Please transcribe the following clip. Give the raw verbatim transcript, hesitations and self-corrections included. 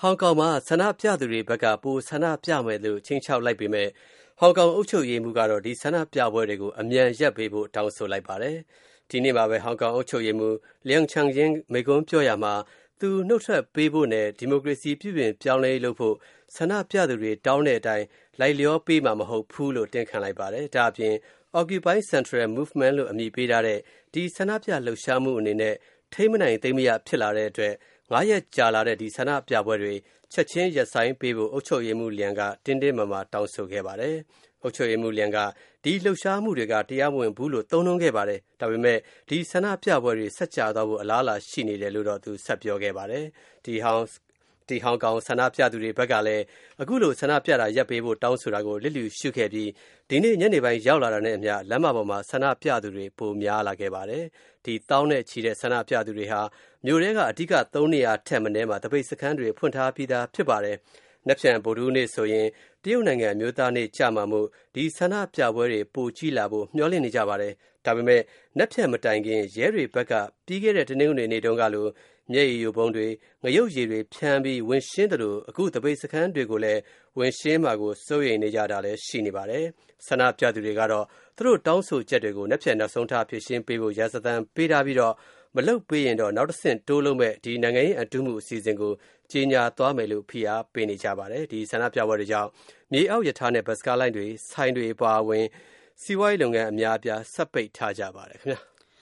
ဟောင်ကောင်မှာဆန္ဒပြသူတွေဘက်ကပိုဆန္ဒပြမယ်လို့ချင်းချောက်လိုက်ပေမဲ့ဟောင်ကောင်အုပ်ချုပ်ရေးမှူးကတော့ဒီဆန္ဒပြပွဲတွေကိုအမြန်ရပ်ပေးဖို့တောင်းဆိုလိုက်ပါတယ်။ဒီနေ့မှာပဲဟောင်ကောင်အုပ်ချုပ်ရေးမှူးလျန်ချန်ယင်းမိကွန်းပြောရမှာသူနှုတ်ထွက်ပေးဖို့နဲ့ဒီမိုကရေစီပြုပြင်ပြောင်းလဲလုပ်ဖို့ဆန္ဒပြသူတွေတောင်းတဲ့အတိုင်းလိုက်လျောပေးမှာမဟုတ်ဘူးလို့တင်ခံလိုက်ပါတယ်။ဒါအပြင် Occupy Central Movement လို့အမည်ပေးထားတဲ့ဒီဆန္ဒပြလှုပ်ရှားမှုအနေနဲ့ထိမ့်မနိုင်သိမ့်မရဖြစ်လာတဲ့အတွက်ငါးရက်ကြာလာတဲ့ဒီဆန္ဒပြပွဲတွေချက်ချင်းရပ်ဆိုင်းပေးဖို့အုပ်ချုပ်ရေးမှူးလျန်ကတင်းတင်းမာမာတောင်းဆိုခဲ့ပါတယ်။အုပ်ချုပ်ရေးမှူးလျန်ကဒီလှုပ်ရှားမှုတွေကတရားမဝင်ဘူးလို့သုံးနှုန်းခဲ့ပါတယ်။ဒါပေမဲ့ဒီဆန္ဒပြပွဲတွေဆက်ကြာသွားဖို့အလားအလာရှိနေတယ်လို့တော့သူဆက်ပြောခဲ့ပါတယ်။ဒီဟောင်းဒီဟောင်ကောင်ဆန္ဒပြသူတွေဘက်ကလည်းအခုလိုဆန္ဒပြတာရပ်ပေးဖို့တောင်းဆိုတာကိုလစ်လျူရှုခဲ့ပြီးဒီနေ့ညနေပိုင်းရောက်လာတာနဲ့အမျှလမ်းမပေါ်မှာဆန္ဒပြသူတွေပိုများလာခဲ့ပါတယ်။ဒီတောင်းနဲ့ချီတဲ့ဆန္ဒပြသူတွေဟာမြို့ထဲကအဓိကသုံးနေရာထက်မနည်းမှာတပိတ်စခန်းတွေဖွင့်ထားပြီးသားဖြစ်ပါတယ်။နက်ဖြန်ဗုဒ္ဓဟူးနေ့ဆိုရင်တရုတ်နိုင်ငံအမျိုးသားနေ့ကြာမှာမို့ဒီဆန္ဒပြပွဲတွေပိုကြီးလာဖို့မျှော်လင့်နေကြပါတယ်။ဒါပေမဲ့နက်ဖြန်မတိုင်ခင်ရဲတွေဘက်ကပြီးခဲ့တဲ့တနင်္ဂနွေနေ့တုန်းကလိုမျက်ရည်ယိုပုံးတွေငရုတ်ရည်တွေဖြန်းပြီးဝင်ရှင်းတယ်လို့အခုတပိတ်စခန်းတွေကိုလည်းဝင်ရှင်းမှာကိုစိုးရိမ်နေကြတာလည်းရှိနေပါတယ်။ဆန္ဒပြသူတွေကတော့သူတို့တောင်းဆိုချက်တွေကိုနက်ဖြန်နောက်ဆုံးထားဖြည့်ရှင်းပေးဖို့ရာဇသံပေးထားပြီးတော့မလုပ်ပေးရင်တော့နောက်တစ်ဆင့်တိုးလုံးမဲ့ဒီနိုင်ငံရေးအတူမှုအစီအစဉ်ကိုကြီးညာသွားမယ်လို့ဖိအားပေးနေကြပါတယ်။ဒီဆန္ဒပြပွဲတွေကြောင့်မြေအောက်ရထားနဲ့ဘတ်စကားလိုင်းတွေဆိုင်တွေပါဝင်စီးပွားရေးလုပ်ငန်းအများအပြားဆက်ပိတ်ထားကြပါတယ်ခင်ဗျာ။